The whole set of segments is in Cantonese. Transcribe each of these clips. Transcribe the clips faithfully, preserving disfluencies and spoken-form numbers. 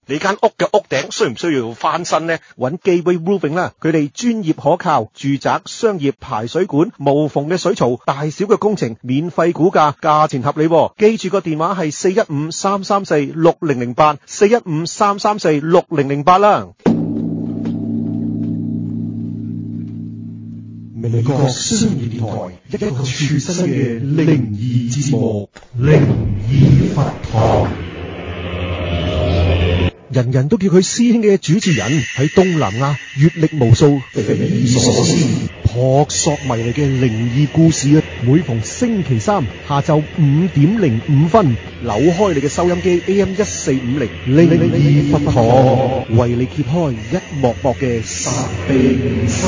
你間屋嘅屋頂需唔需要翻新呢？揾 Gateway Roofing 啦，佢哋專業可靠，住宅、商業排水管、無縫嘅水槽，大小嘅工程免費估價，價錢合理喎。記住個電話係四一五三三四六零零八，四一五三三四六零零八啦。 美國商業電台一個全新嘅靈異節目《靈異佛堂》。 人人都叫佢師兄嘅主持人，喺東南亞閱歷無數、匪夷所思、撲朔迷離嘅靈異故事啊！每逢星期三下晝五點零五分，扭開你嘅收音機 A M 一四五零，靈異佛堂為你揭開一幕幕嘅神秘沙。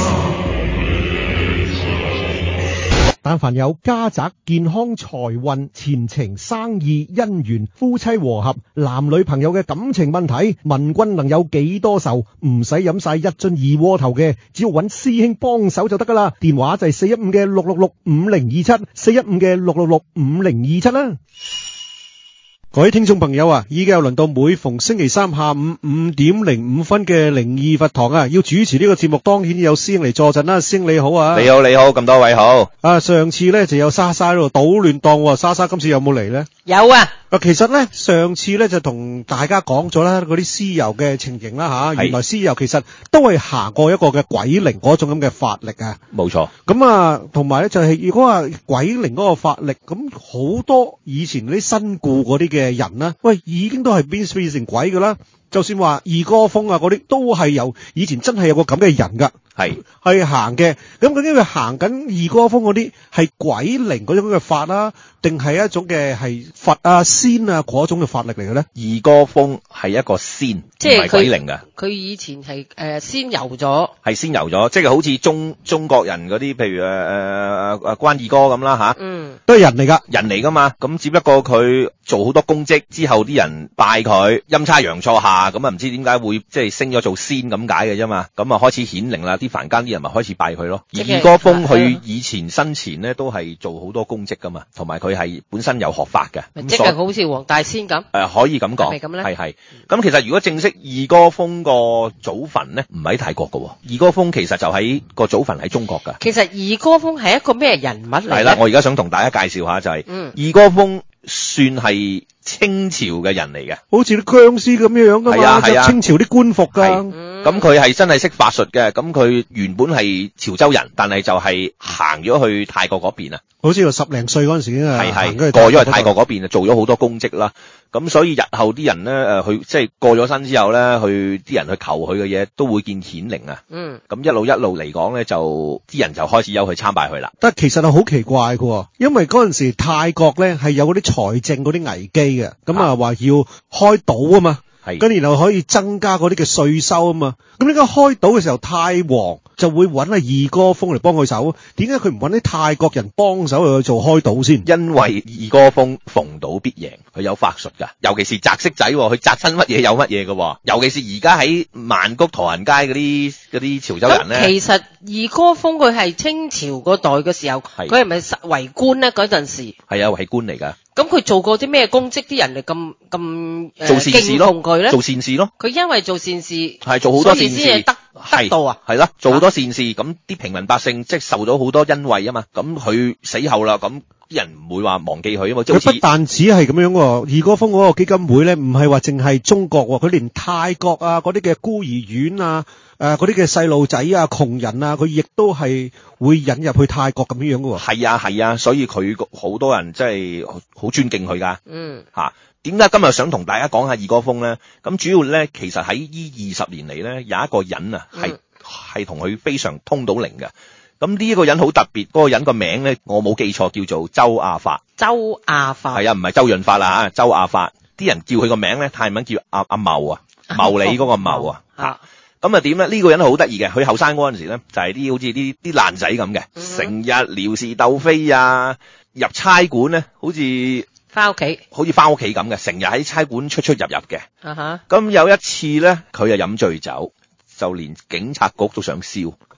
但凡有家宅、健康、財運、前程、生意、姻緣、夫妻和合、男女朋友嘅感情問題，問君能有幾多愁？唔使飲晒一樽二鍋頭嘅，只要揾師兄幫手就得噶啦。電話就係四一五嘅六六六五零二七，四一五嘅六六六五零二七啦。各位聽眾朋友啊，依家又輪到每逢星期三下午五點零五分嘅靈異佛堂啊，要主持呢個節目，當然有師兄嚟坐陣啦。師兄你好啊。 你好你好，咁多位好。 啊，上次咧就有莎莎喺度搗亂檔，莎莎今次有冇嚟咧？ 有啊。 啊，其實咧上次咧就同大家講咗啦，嗰啲屍油嘅情形啦吓，原來屍油其實都係行過一個嘅鬼靈嗰種咁嘅法力啊。 冇錯。咁啊，同埋咧就係如果話鬼靈嗰個法力，咁好多以前嗰啲身故嗰啲嘅人啦，喂，已經都係變變成鬼噶啦。就算話二哥峰啊嗰啲，都係由以前真係有個咁嘅人噶，係係行嘅。咁究竟佢行緊二哥峰嗰啲係鬼靈嗰種嘅法啦，定係一種嘅係佛啊仙啊嗰種嘅法力嚟嘅咧？ 二哥峰係一個仙， 即係唔係鬼靈嘅。 佢以前係誒、呃、仙遊咗， 係仙遊咗，即係好似中中國人嗰啲，譬如誒誒誒關二哥咁啦吓， 嗯， 都係人嚟噶， 人嚟噶嘛。咁只不過佢做好多功績之後，啲人拜佢，陰差陽錯下。咁啊，唔知點解會即係升咗做仙咁解嘅啫嘛，咁啊開始顯靈啦，啲凡間啲人咪開始拜佢咯。而二哥峰佢以前生前咧都係做好多功績噶嘛，同埋佢係本身有學法嘅， 即係好似黃大仙咁。誒、 呃，可以咁講，係咁咧？係係。咁其實如果正式二哥峰個祖墳咧，唔喺泰國噶，二哥峰其實就喺個祖墳喺中國噶。 其實二哥峰係一個咩人物嚟？係啦，我而家想同大家介紹下就係、是，嗯，二哥峰算係清朝嘅人嚟嘅， 好似啲僵屍咁樣樣噶嘛，係啊係啊，清朝啲官服噶。 咁佢係真係識法術嘅，咁佢原本係潮州人，但係就係行咗去泰國嗰邊啊。 好似十零歲嗰陣時已經係係過咗去泰國嗰邊啊，做咗好多功績啦。咁所以日後啲人咧誒，佢即係過咗身之後咧，去啲人去求佢嘅嘢都會見顯靈啊。嗯。咁一路一路嚟講咧，就啲人就開始有去參拜佢啦。 但係其實係好奇怪嘅，因為嗰陣時泰國咧係有嗰啲財政嗰啲危機嘅，咁啊話要開賭啊嘛。係，跟然後可以增加嗰啲嘅稅收啊嘛，咁點解開賭嘅時候泰王就會揾阿二哥峰嚟幫佢手？點解佢唔揾啲泰國人幫手去做開賭先？ 因為二哥峰逢賭必贏，佢有法術噶，尤其是擲骰仔，佢擲親乜嘢有乜嘢噶，尤其是而家喺曼谷唐人街嗰啲嗰啲潮州人咧。 其實二哥峰佢係清朝嗰代嘅時候，佢係咪為官咧？嗰陣時係啊，係官嚟噶。 咁佢做過啲咩功績？啲人嚟咁咁誒敬奉佢咧？ 做善事咯。 佢因為做善事， 係做好多善事， 先得得到啊。 係啦，做好多善事，咁啲平民百姓即係受到好多恩惠啊嘛。咁佢死後啦，咁啲人唔會話忘記佢啊嘛。 佢不但止係咁樣喎，二哥峰嗰個基金會咧，唔係話淨係中國喎，佢連泰國啊嗰啲嘅孤兒院啊。誒，嗰啲嘅細路仔啊，窮人啊，佢亦都係會引入去泰國咁樣樣嘅喎。 係啊係啊，所以佢好多人真係好尊敬佢噶。嗯，吓，點解今日想同大家講下二哥峰咧？咁主要咧，其實喺呢二十年嚟咧，有一個人啊，係係同佢非常通到靈嘅。咁呢一個人好特別，嗰、嗰個人個名咧，我冇記錯叫做周亞發。 周亞發係啊，唔係周潤發啦吓，周亞發。啲人叫佢個名咧，泰文叫阿阿茂啊，茂利嗰個茂啊。吓。咁啊點咧？呢、這個人好得意嘅，佢後生嗰陣時咧，就係、是、啲好似啲啲爛仔咁嘅，成日撩事鬥非啊，入差館咧，好似翻屋企， 好似翻屋企咁嘅，成日喺差館出出入入嘅。啊哈！咁有一次咧，佢就飲醉酒，就連警察局都想燒。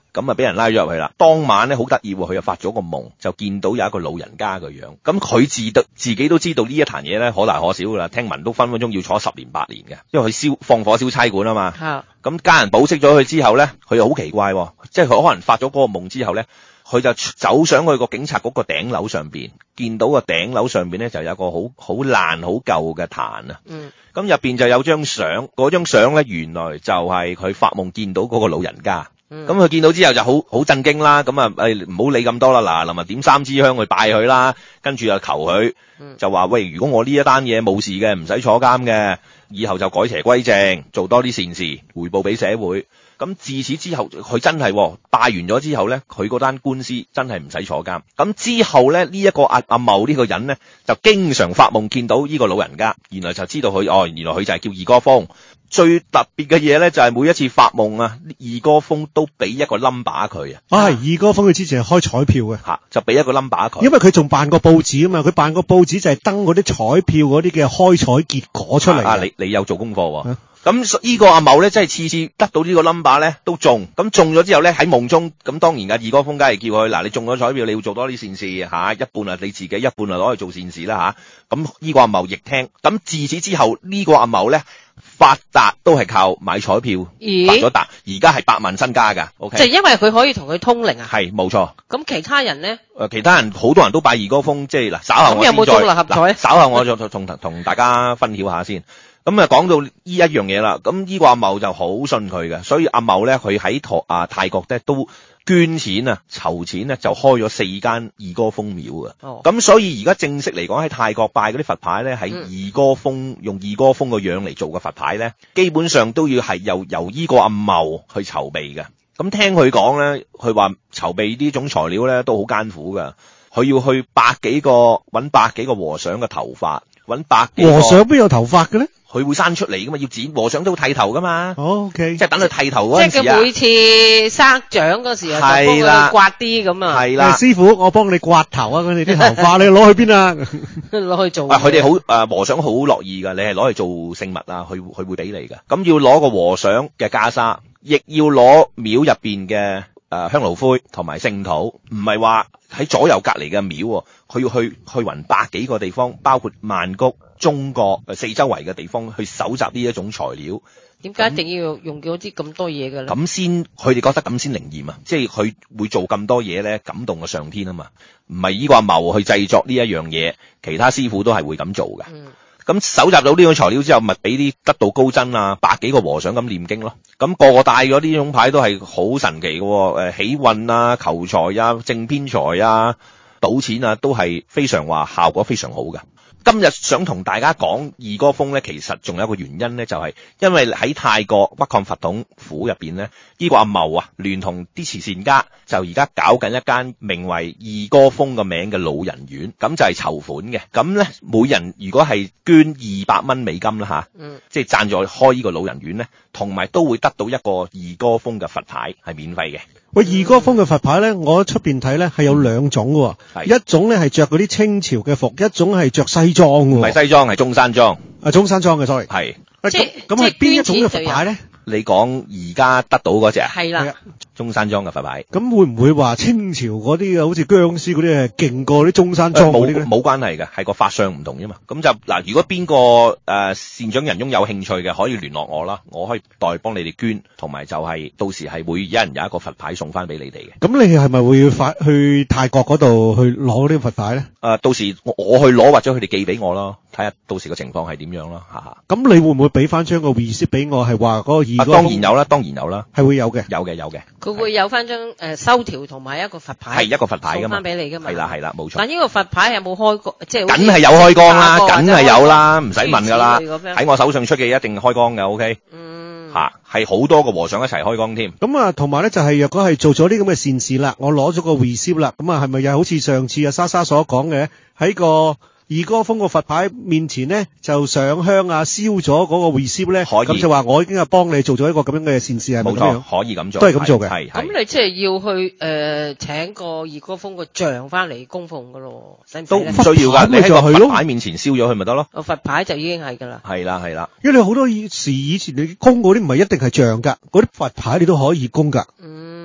咁啊俾人拉咗入去啦。當晚咧好得意喎，佢又發咗個夢，就見到有一個老人家嘅樣。咁佢自得自己都知道呢一壇嘢咧可大可小噶啦，聽聞都分分鐘要坐十年八年嘅，因為佢燒放火燒差館啊嘛。咁、啊、家人保釋咗佢之後咧，佢又好奇怪喎，即係佢可能發咗嗰個夢之後咧，佢就走上去個警察局個頂樓上邊，見到個頂樓上邊咧就有個好好爛好舊嘅壇啊。嗯。咁入邊就有張相，嗰張相咧原來就係佢發夢見到嗰個老人家。咁佢、嗯、見到之後就好好震驚啦。咁啊，誒唔好理咁多啦。嗱，臨啊點三支香去拜佢啦，跟住又求佢，嗯、就話喂，如果我呢一單嘢冇事嘅，唔使坐監嘅，以後就改邪歸正，做多啲善事，回報俾社會。咁自此之後，佢真係、哦、拜完咗之後咧，佢嗰單官司真係唔使坐監。咁之後咧，呢、這、一個阿阿茂呢個人咧，就經常發夢見到呢個老人家，原來就知道佢哦，原來佢就係叫二哥峰。最特別嘅嘢咧，就係每一次發夢啊，二哥峰都俾一個 number 佢啊。 啊，二哥峰佢之前係開彩票嘅， 吓就俾一個 number 佢。 因為佢仲辦過報紙啊嘛，佢辦過報紙就係登嗰啲彩票嗰啲嘅開彩結果出嚟。啊， 你你有做功課喎。咁呢個阿茂咧，真係次次得到呢個 number 咧都中。咁中咗之後咧，喺夢中，咁當然噶二哥峰梗係叫佢嗱，你中咗彩票，你要做多啲善事吓、啊，一半啊你自己，一半啊攞去做善事啦吓。咁、啊、呢個阿茂亦聽。咁自此之後，呢、這個阿茂咧發達都係靠買彩票發咗達，而家係百萬身家噶。O K， 就因為佢可以同佢通靈啊。 係冇錯。 咁其他人咧？ 誒，其他人好多人都拜二哥峰，即係嗱，稍後我先再。咁有冇中六合彩？稍後我再同同大家分享下先。咁啊，講到呢一樣嘢啦，咁呢個阿茂就好信佢嘅，所以阿茂咧，佢喺台啊泰國咧都捐錢啊，籌錢咧就開咗四間二哥峰廟啊。哦，咁所以而家正式嚟講喺泰國拜嗰啲佛牌咧，喺二哥峰、嗯、用二哥峰個樣嚟做嘅佛牌咧，基本上都要係由由呢個阿茂去籌備嘅。咁聽佢講咧，佢話籌備呢種材料咧都好艱苦噶，佢要去百幾個搵百幾個和尚嘅頭髮，搵百幾個和尚邊有頭髮嘅咧？佢會生出嚟噶嘛，要剪和尚都會剃頭噶嘛。哦 OK， 即係等佢剃頭嗰陣時啊。 即係佢每次生長嗰時啊，就幫佢刮啲咁啊。 係啦， 師傅，我幫你刮頭啊，你啲頭髮你攞去邊啊？ 攞去做。 啊，佢哋好誒，和尚好樂意噶，你係攞去做聖物啊，佢佢會俾你噶。咁要攞個和尚嘅袈裟，亦要攞廟入邊嘅誒香爐灰同埋聖土，唔係話喺左右隔籬嘅廟，佢要去去勻百幾個地方，包括曼谷、中國誒四周圍嘅地方去搜集呢一種材料。 點解一定要用嗰啲咁多嘢嘅咧？ 咁先，佢哋覺得咁先靈驗啊！即係佢會做咁多嘢咧，感動個上天啊嘛。唔係呢個阿茂去製作呢一樣嘢，其他師傅都係會咁做嘅。嗯。咁搜集到呢種材料之後，咪俾啲得道高僧啊，百幾個和尚咁念經咯。咁、個個帶咗呢種牌都係好神奇嘅，誒喜運啊、求財啊、正偏財啊、賭錢啊，都係非常話效果非常好嘅。今日想同大家講二哥峰咧，其實仲有一個原因咧，就係、是、因為喺泰國北抗佛統府入邊咧，呢、呢個阿茂啊，聯同啲慈善家就而家搞緊一間名為二哥峰嘅名嘅老人院，咁就係籌款嘅。咁咧，每人如果係捐二百蚊美金啦吓，嗯，即係贊助開呢個老人院咧，同埋都會得到一個二哥峰嘅佛牌，係免費嘅。 喂，二哥峰嘅佛牌咧，我喺出邊睇咧係有兩種嘅，嗯、一種咧係着嗰啲清朝嘅服，一種係着西裝嘅。 唔係西裝，係中山裝。啊， 中山裝嘅 sorry。 係。 即係咁係邊一種嘅佛牌咧？ 你講而家得到嗰隻啊？ 係啦， 中山裝嘅佛牌。 咁會唔會話清朝嗰啲好似僵屍嗰啲係勁過啲中山裝嗰啲咧？ 冇冇關係嘅，係個法相唔同啫嘛。咁就嗱，如果邊個誒善長仁翁有興趣嘅，可以聯絡我啦，我可以代幫你哋捐，同埋就係到時係會一人有一個佛牌送翻俾你哋嘅。 咁你係咪會發去泰國嗰度去攞呢個佛牌咧？ 誒，到時我我去攞或者佢哋寄俾我咯，睇下到時個情況係點樣咯，吓吓。 咁你會唔會俾翻張個 receipt 俾我？係話嗰個二哥峰？ 當然有啦，當然有啦， 係會有嘅， 有嘅有嘅。 佢會有翻張誒收條同埋一個佛牌， 係一個佛牌噶嘛， 送翻俾你噶嘛。 係啦係啦，冇錯。 但呢個佛牌有冇開過？即係梗係有開光啦，梗係有啦，唔使問噶啦。喺我手上出嘅一定開光嘅 ，OK。嗯。吓，係好多個和尚一齊開光添。 咁啊，同埋咧就係若果係做咗啲咁嘅善事啦，我攞咗個 receipt 啦，咁啊係咪又好似上次阿莎莎所講嘅喺個二哥峰個佛牌面前咧就上香啊，燒咗嗰個 receipt 咧，咁就話我已經係幫你做咗一個咁樣嘅善事，係咪咁樣？ 冇錯，可以咁做， 都係咁做嘅。 係咁你即係要去誒、呃、請個二哥峰個像翻嚟供奉噶咯，使唔使都唔需要噶，你喺個佛牌面前燒咗佢咪得咯？ 個佛牌就已經係噶啦。 係啦係啦， 因為你好多時以前你供嗰啲唔係一定係像噶，嗰啲佛牌你都可以供噶。嗯。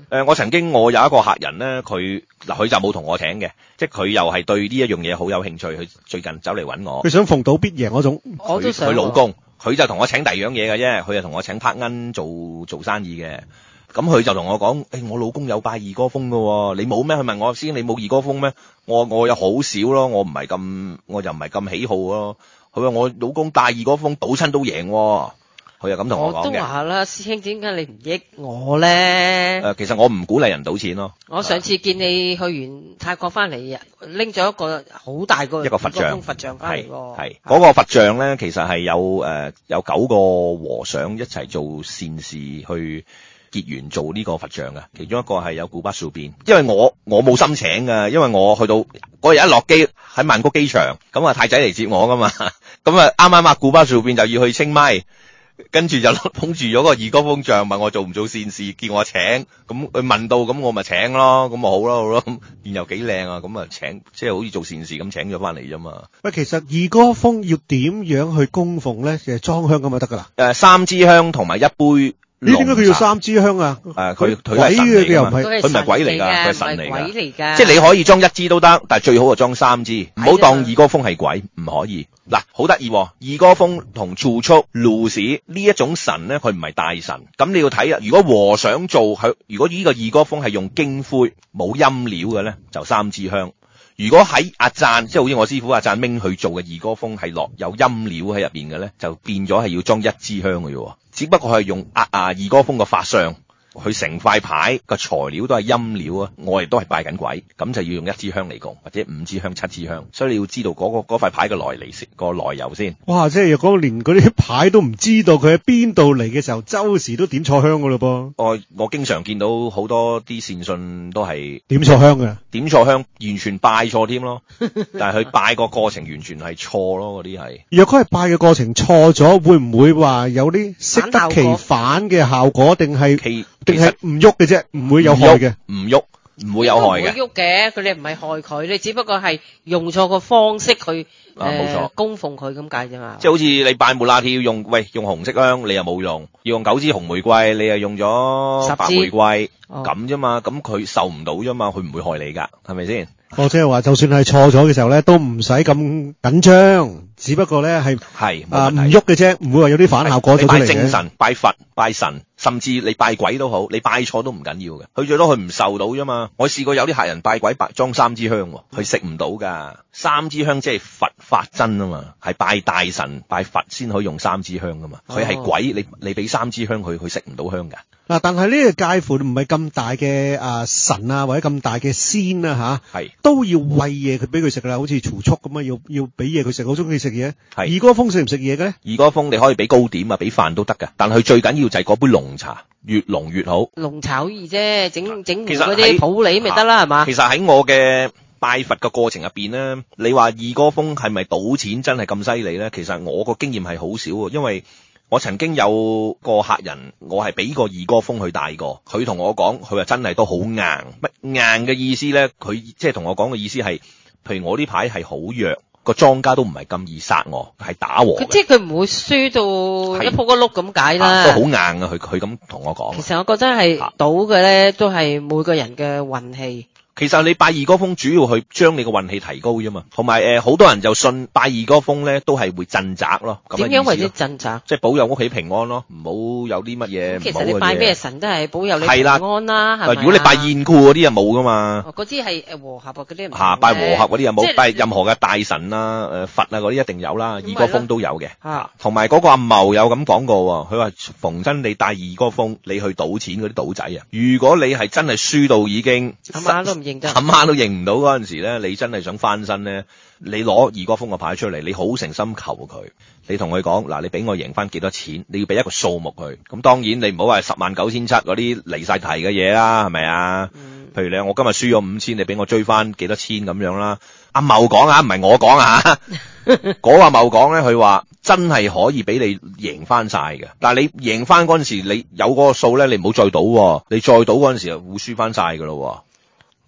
呃，我曾經我有一個客人咧，佢嗱佢就冇同我請嘅，即係佢又係對呢一樣嘢好有興趣，佢最近走嚟揾我。 佢想逢賭必贏嗰種。 我都想。 佢老公，佢就同我請第二樣嘢嘅啫，佢就同我請拍恩做做生意嘅。咁佢就同我講，誒、欸，我老公有拜二哥風噶、哦，你冇咩？佢問我師兄，你冇二哥風咩？我我有好少咯，我唔係咁，我就唔係咁喜好咯。佢話我老公拜二哥風，賭親都贏、哦。佢又咁同我講嘅。 我都話啦，師兄點解你唔益我咧？ 誒、呃，其實我唔鼓勵人賭錢咯。 我上次見你去完泰國翻嚟，拎咗一個好大個一個佛像， 佛像翻嚟喎。 係嗰、那個佛像咧，其實係有誒、呃、有九個和尚一齊做善事去結緣做呢個佛像嘅。其中一個係有古巴樹邊，因為我我冇心請㗎，因為我去到嗰日一落機喺曼谷機場，咁啊太仔嚟接我噶嘛，咁啊啱啱啊古巴樹邊就要去清邁。跟住就捧住咗個二哥風像，問我做唔做善事，叫我請，咁佢問到，咁我咪請咯，咁咪好咯，好咯，然又幾靚啊，咁啊請，即係好似做善事咁請咗翻嚟啫嘛。 喂，其實二哥風要點樣去供奉咧？其實裝香咁就得噶啦。 誒、呃，三支香同埋一杯。 你點解佢要三支香啊？ 誒、呃，佢佢係神嚟㗎嘛， 佢唔係鬼嚟㗎，佢係神嚟㗎。 即係你可以裝一支都得，但係最好就裝三支，唔好當二哥風係鬼，唔可以。嗱，好得意，二哥風同儲蓄、路士呢一種神咧，佢唔係大神。咁你要睇啊，如果和尚做佢，如果呢個二哥風係用經灰冇陰料嘅咧，就三支香。如果喺阿贊，即係好似我師傅阿贊明去做嘅二哥風係落有陰料喺入邊嘅咧，就變咗係要裝一支香嘅啫。只不過係用阿啊二哥風嘅法相，佢成塊牌個材料都係陰料啊，我亦都係拜緊鬼，咁就要用一支香嚟供，或者五支香、七支香。所以你要知道嗰、嗰個嗰塊牌嘅來歷先，個來由先。 哇！即係如果連嗰啲牌都唔知道佢喺邊度嚟嘅時候，周時都點錯香噶咯噃。 我我經常見到好多啲善信都係點錯香嘅， 點錯香，完全拜錯添咯。但係佢拜個過程完全係錯咯，嗰啲係。 若果係拜嘅過程錯咗，會唔會話有啲適得其反嘅效果？定係定係唔喐嘅啫，唔會有害嘅， 唔喐。唔會有害嘅， 唔會喐嘅，佢哋唔係害佢，你只不過係用錯個方式去誒、 啊呃、供奉佢咁解啫嘛。 即係好似你拜木喇鐵要用，喂用紅色香，你又冇用；要用九支紅玫瑰，你又用咗白玫瑰，咁啫嘛。咁佢受唔到啫嘛，佢唔會害你噶，係咪先？ 我即係話，就算係錯咗嘅時候咧，都唔使咁緊張，只不過咧係係啊唔喐嘅啫，唔會話有啲反效果咗出嚟嘅。 你拜正神、拜佛、拜神，甚至你拜鬼都好，你拜錯都唔緊要嘅。佢最多佢唔受到啫嘛。我試過有啲客人拜鬼拜裝三支香，佢食唔到噶。三支香即係佛法真啊嘛，係拜大神拜佛先可以用三支香噶嘛。佢係鬼，你你俾三支香佢，佢食唔到香噶。嗱， 但係呢個介乎唔係咁大嘅啊神啊，或者咁大嘅仙啊吓， 係都要餵嘢佢俾佢食噶啦，好似儲蓄咁啊，要要俾嘢佢食，好中意食嘢。 係二哥風食唔食嘢嘅咧？ 二哥風你可以俾糕點啊，俾飯都得噶，但係佢最緊要就係嗰杯濃茶，越濃越好。 濃茶好易啫，整整其實嗰啲普洱咪得啦，係嘛？ 其實喺我嘅拜佛嘅過程入邊咧，你話二哥風係咪賭錢真係咁犀利咧？其實我個經驗係好少，因為我曾經有個客人，我係俾個二哥風去帶過，佢同我講，佢話真係都好硬。乜硬嘅意思咧？佢即係同我講嘅意思係，譬如我呢牌係好弱，個莊家都唔係咁易殺我，係打和嘅。 佢即係佢唔會輸到一鋪一碌咁解啦。 啊、都好硬啊！佢佢咁同我講。 其實我覺得係賭嘅咧，都係每個人嘅運氣。 其實你拜二哥風主要去將你個運氣提高啫嘛，同埋誒好多人就信拜二哥風咧都係會鎮宅咯。 點樣為之鎮宅？ 即係保佑屋企平安咯，唔好有啲乜嘢。 其實你拜咩神都係保佑你平安啦，係咪？ 如果你拜燕庫嗰啲就冇噶嘛。 嗰啲係誒和合嗰啲。 嚇，拜和合嗰啲又冇，拜任何嘅大神啦、誒佛啊嗰啲一定有啦，二哥風都有嘅。 嚇， 同埋嗰個阿茂有咁講過喎，佢話逢親你帶二哥風，你去賭錢嗰啲賭仔啊，如果你係真係輸到已經阿媽都唔認得， 阿媽都認唔到嗰陣時咧，你真係想翻身咧，你攞二哥風個牌出嚟，你好誠心求佢，你同佢講嗱，你俾我贏翻幾多錢，你要俾一個數目佢。咁當然你唔好話十萬九千七嗰啲離晒題嘅嘢啦，係咪啊？嗯、譬如你我今日輸咗五千，你俾我追翻幾多千咁樣啦。阿茂講啊，唔係我講啊，嗰個阿茂講咧，佢話真係可以俾你贏翻晒嘅。但係你贏翻嗰陣時，你有嗰個數咧，你唔好再賭，你再賭嗰陣時就會輸翻晒噶咯。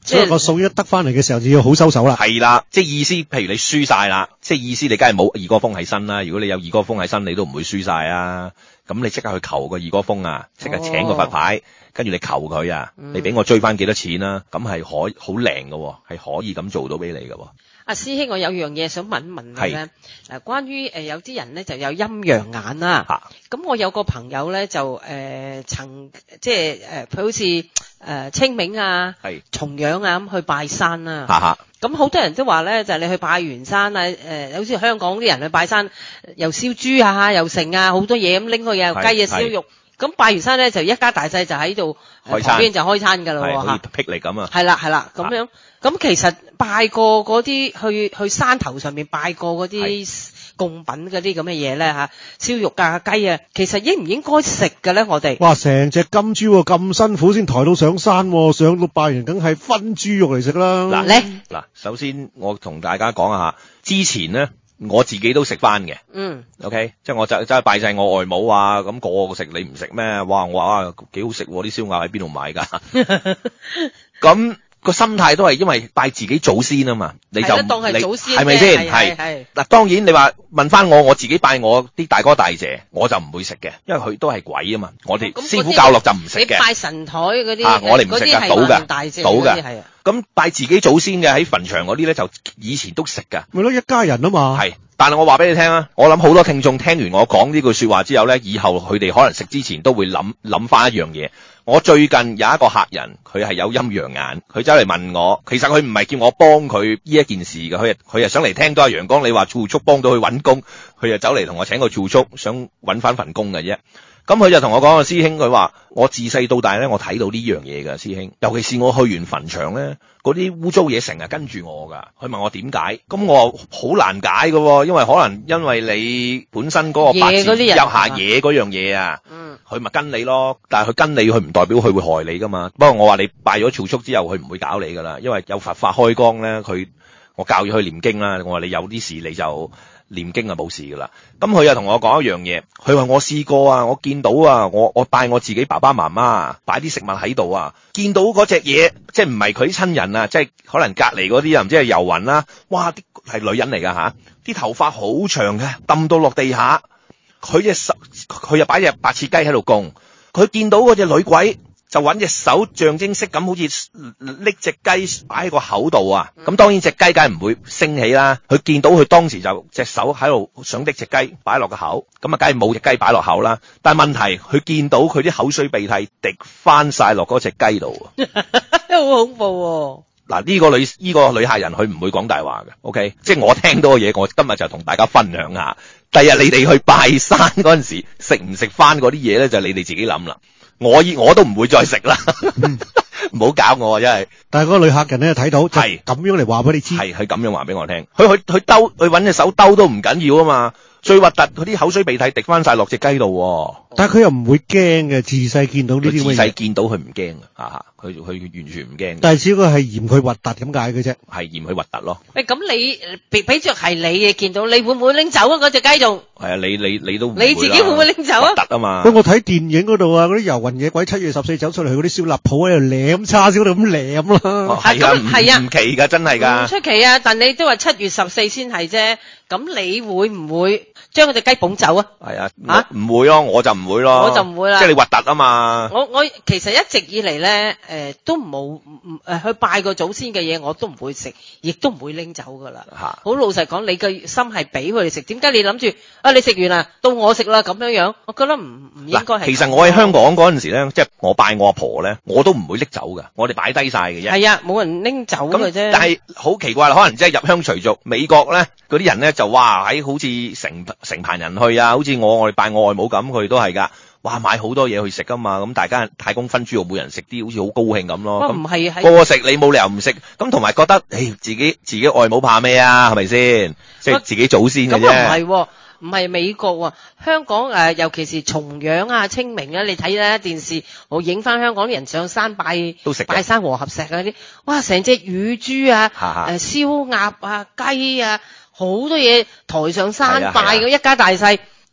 即係個數一得翻嚟嘅時候就要好收手啦。 係啦，即係意思，譬如你輸晒啦，即係意思你梗係冇二哥風喺身啦。如果你有二哥風喺身，你都唔會輸晒啊。咁你即刻去求個二哥風啊，即刻請個佛牌，跟住你求佢啊， 嗯、 你俾我追翻幾多錢啦？咁係可好靚嘅，係可以咁做到俾你嘅。 阿師兄，我有樣嘢想問一問你咧。嗱，關於誒有啲人咧就有陰陽眼啦。咁、啊、我有個朋友咧就誒、呃、曾即係誒佢好似誒、呃、清明啊、重陽啊咁去拜山啦。咁好多人都話咧，就係、你去拜完山啊，誒、呃，好似香港啲人去拜山，又燒豬啊，又剩啊，好多嘢咁拎去又雞啊燒肉。咁拜完山咧，就一家大細就喺度、呃、旁邊就開餐㗎啦喎嚇。 霹靂咁啊！ 係啦係啦，咁樣。咁其實拜過嗰啲去去山頭上面拜過嗰啲供品嗰啲咁嘅嘢咧嚇，燒肉啊雞啊，其實應唔應該食嘅咧？我哋哇，成隻金豬喎，咁辛苦先抬到上山喎，上到拜完梗係分豬肉嚟食啦。 嗱咧， 嗱，首先我同大家講下，之前咧我自己都食翻嘅。嗯。OK，即係我就真係拜晒我外母啊，咁、嗰個食你唔食咩？哇！我話啊幾好食喎，啲燒鴨喺邊度買㗎？咁。個心態都係因為拜自己祖先啊嘛，你就當係祖先，係咪先？係係嗱，當然你話問翻我，我自己拜我啲大哥大姐，我就唔會食嘅，因為佢都係鬼啊嘛。我哋師傅教落就唔食嘅。你拜神台嗰啲，啊，我哋唔食噶，倒噶，倒噶。咁拜自己祖先嘅喺墳場嗰啲咧，就以前都食噶。 咪咯，一家人啊嘛。係， 但係我話俾你聽啊，我諗好多聽眾聽完我講呢句說話之後咧，以後佢哋可能食之前都會諗諗翻一樣嘢。我最近有一個客人，佢係有陰陽眼，佢走嚟問我，其實佢唔係叫我幫佢呢一件事嘅，佢佢係想嚟聽多阿陽光你話儲蓄幫到佢揾工，佢就走嚟同我請個儲蓄，想揾翻份工嘅啫。咁佢就同我講個師兄，佢話我自細到大咧，我睇到呢樣嘢㗎，師兄，尤其是我去完墳場咧，嗰啲污糟嘢成日跟住我噶。佢問我點解，咁我好難解喎，因為可能因為你本身嗰個八字入下嘢嗰樣嘢啊，嗯，佢咪跟你咯。但係佢跟你，佢唔代表佢會害你噶嘛。不過我話你拜咗儲蓄之後，佢唔會搞你噶啦，因為有佛法開光咧，佢我教咗佢念經啦。我話你有啲事你就念經就冇事噶啦。咁佢又同我講一樣嘢，佢話我試過啊，我見到啊，我我拜我自己爸爸媽媽，擺啲食物喺度啊，見到嗰隻嘢，即係唔係佢啲親人啊，即係可能隔離嗰啲啊，唔知係遊魂啦，哇，啲係女人嚟噶吓，啲頭髮好長嘅，揼到落地下，佢隻手，佢又擺隻白切雞喺度供，佢見到嗰隻女鬼。就揾隻手象徵式咁，好似拎隻雞擺喺個口度啊！咁、嗯、當然隻雞梗係唔會升起啦。佢見到佢當時就隻手喺度想拎隻雞擺落個口，咁啊梗係冇隻雞擺落口啦。但係問題佢見到佢啲口水鼻涕滴翻晒落嗰隻雞度， 好恐怖喎！ 嗱，呢個女呢、呢個女客人佢唔會講大話嘅 ，OK， 即係我聽到嘅嘢，我今日就同大家分享下。第日你哋去拜山嗰陣時，食唔食翻嗰啲嘢咧，就你哋自己諗啦。我我都唔會再食啦，唔好搞我啊！真係。但係嗰個女客人咧睇到，係咁樣嚟話俾你知，係佢咁樣話俾我聽。佢去去兜，去揾隻手兜都唔緊要啊嘛。最核突，佢啲口水鼻涕滴翻晒落隻雞度。但係佢又唔會驚嘅，自細見到呢啲。自細見到佢唔驚啊！嚇，佢佢完全唔驚。但係只不過係嫌佢核突咁解嘅啫。係嫌佢核突咯。喂，咁你俾俾著係你嘅見到，你會唔會拎走啊？嗰隻雞仲？係啊，你你你都唔會啦。你自己會唔會拎走啊？核突啊嘛。不過我睇電影嗰度啊，嗰啲遊魂野鬼七月十四走出嚟，嗰啲燒臘鋪喺度舐叉燒度咁舐啦。係啊，係啊，唔奇㗎，真係㗎。唔出奇啊，但你都話七月十四先係啫。咁你會唔會將嗰隻雞捧走啊？係啊，嚇唔會咯，我就唔會咯，我就唔會啦，即係你核突啊嘛！我我其實一直以嚟咧，誒、呃、都冇誒去拜個祖先嘅嘢，我都唔會食，亦都唔會拎走噶啦。嚇！好老實講，你嘅心係俾佢哋食，點解你諗住啊？你食完啦，到我食啦咁樣樣，我覺得唔唔應該係。其實我喺香港嗰陣時咧，即係我拜我阿婆咧，我都唔會拎走噶，我哋擺低晒嘅啫。係啊，冇人拎走嘅啫。但係好奇怪啦，可能即係入鄉隨俗，美國咧嗰啲人咧就哇喺好似成成排人去啊，好似我我哋拜我外母咁，佢都係噶，哇買好多嘢去食噶嘛，咁大家太公分豬肉，每人食啲好似好高興咁咯。咁唔係個個食，你冇理由唔食。咁同埋覺得，誒自己自己外母怕咩啊？係咪先？即係自己祖先嘅啫。咁啊唔係，唔係美國啊，香港誒、呃，尤其是重陽啊、清明啊，你睇咧電視，我影翻香港啲人上山拜都食拜山和合石嗰啲，哇成隻乳豬啊，誒燒鴨啊、雞啊。好多嘢抬上山拜嘅、啊啊、一家大細，咁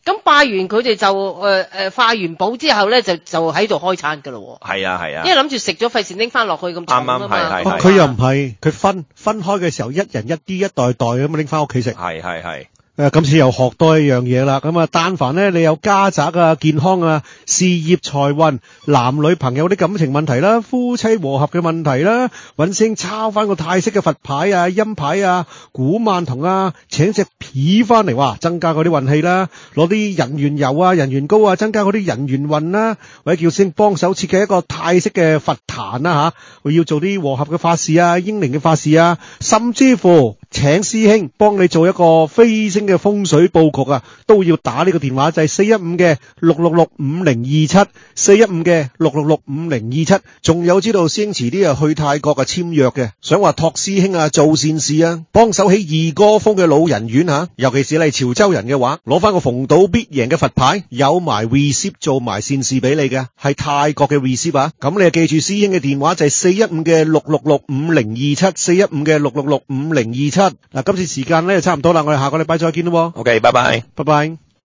咁拜完佢哋就誒誒化完寶之後咧，就就喺度開餐噶咯。 係啊係啊， 因為諗住食咗費事拎翻落去咁重啊嘛。 啱啱係係佢又唔係，佢分分開嘅時候，一人一啲一袋袋咁拎翻屋企食。 係係係。 誒，今次又學多一樣嘢啦。咁啊，但凡咧你有家宅啊、健康啊、事業財運、男女朋友啲感情問題啦、夫妻和合嘅問題啦，搵聲抄翻個泰式嘅佛牌啊、陰牌啊、古曼童啊，請隻皮翻嚟，哇，增加嗰啲運氣啦，攞啲人緣油啊、人緣膏啊，增加嗰啲人緣運啦，或者叫聲幫手設計一個泰式嘅佛壇啦吓，要做啲和合嘅法事啊、英靈嘅法事啊，甚至乎請師兄幫你做一個飛星嘅風水佈局啊，都要打呢個電話，就係四一五嘅六六六五零二七，四一五嘅六六六五零二七。仲有知道師兄遲啲啊去泰國啊簽約嘅，想話託師兄啊做善事啊，幫手起二哥峰嘅老人院吓，尤其是你潮州人嘅話，攞翻個逢賭必贏嘅佛牌，有埋 receipt 做埋善事俾你嘅，係泰國嘅 receipt 啊。咁你就記住師兄嘅電話就係四一五嘅六六六五零二七，四一五嘅六六六五零二七。嗱，今次時間咧就差唔多啦，我哋下個禮拜再見咯。 OK，拜拜， 拜拜。